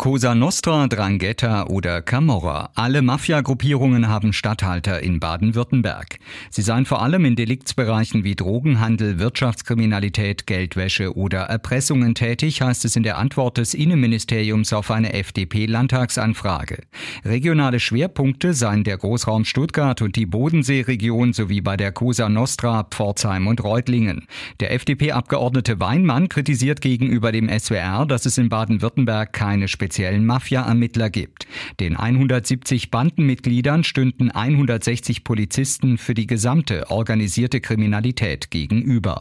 Cosa Nostra, 'Ndrangheta oder Camorra. Alle Mafia-Gruppierungen haben Statthalter in Baden-Württemberg. Sie seien vor allem in Deliktsbereichen wie Drogenhandel, Wirtschaftskriminalität, Geldwäsche oder Erpressungen tätig, heißt es in der Antwort des Innenministeriums auf eine FDP-Landtagsanfrage. Regionale Schwerpunkte seien der Großraum Stuttgart und die Bodenseeregion sowie bei der Cosa Nostra, Pforzheim und Reutlingen. Der FDP-Abgeordnete Weinmann kritisiert gegenüber dem SWR, dass es in Baden-Württemberg keine speziellen Mafia-Ermittler gibt. Den 170 Bandenmitgliedern stünden 160 Polizisten für die gesamte organisierte Kriminalität gegenüber.